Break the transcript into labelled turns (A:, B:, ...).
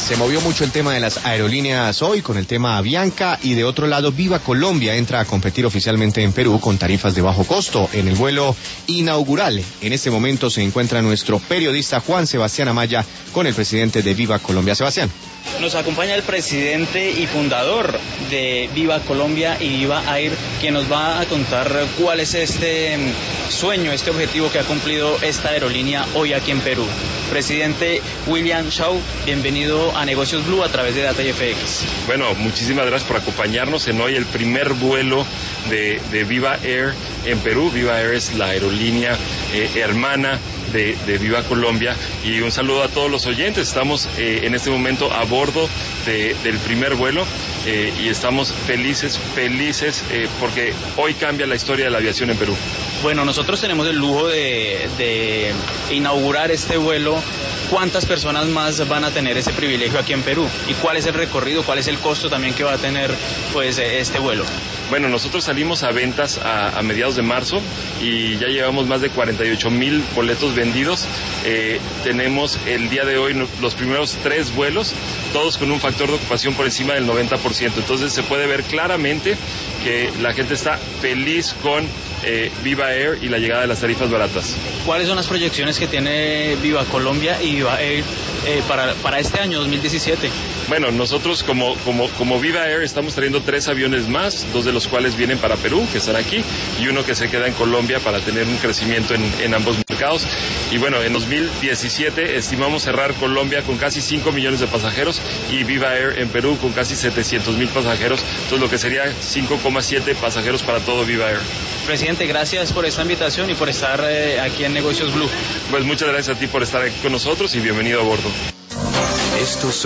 A: Se movió mucho el tema de las aerolíneas hoy con el tema Avianca y de otro lado Viva Colombia entra a competir oficialmente en Perú con tarifas de bajo costo en el vuelo inaugural. En este momento se encuentra nuestro periodista Juan Sebastián Amaya con el presidente de Viva Colombia. Sebastián.
B: Nos acompaña el presidente y fundador de Viva Colombia y Viva Air, quien nos va a contar cuál es este sueño, este objetivo que ha cumplido esta aerolínea hoy aquí en Perú. Presidente William Shaw, bienvenido a Negocios Blue a través de Data FX.
C: Bueno, muchísimas gracias por acompañarnos en hoy el primer vuelo de Viva Air en Perú. Viva Air es la aerolínea hermana de Viva Colombia, y un saludo a todos los oyentes. Estamos en este momento a bordo del primer vuelo y estamos felices porque hoy cambia la historia de la aviación en Perú.
B: Bueno, nosotros tenemos el lujo de inaugurar este vuelo. ¿Cuántas personas más van a tener ese privilegio aquí en Perú? ¿Y cuál es el recorrido, cuál es el costo también que va a tener pues este vuelo?
C: Bueno, nosotros salimos a ventas a mediados de marzo y ya llevamos más de 48,000 boletos vendidos. Tenemos el día de hoy los primeros 3 vuelos, todos con un factor de ocupación por encima del 90%. Entonces se puede ver claramente que la gente está feliz con Viva Air y la llegada de las tarifas baratas.
B: ¿Cuáles son las proyecciones que tiene Viva Colombia y Viva Air para este año 2017?
C: Bueno, nosotros como Viva Air estamos trayendo 3 aviones más, 2 de los cuales vienen para Perú, que están aquí, y uno que se queda en Colombia para tener un crecimiento en ambos mercados. Y bueno, en 2017 estimamos cerrar Colombia con casi 5 millones de pasajeros y Viva Air en Perú con casi 700,000 pasajeros, entonces lo que sería 5,7 pasajeros para todo Viva Air.
B: Presidente, gracias por esta invitación y por estar aquí en Negocios Blue.
C: Pues muchas gracias a ti por estar aquí con nosotros y bienvenido a bordo.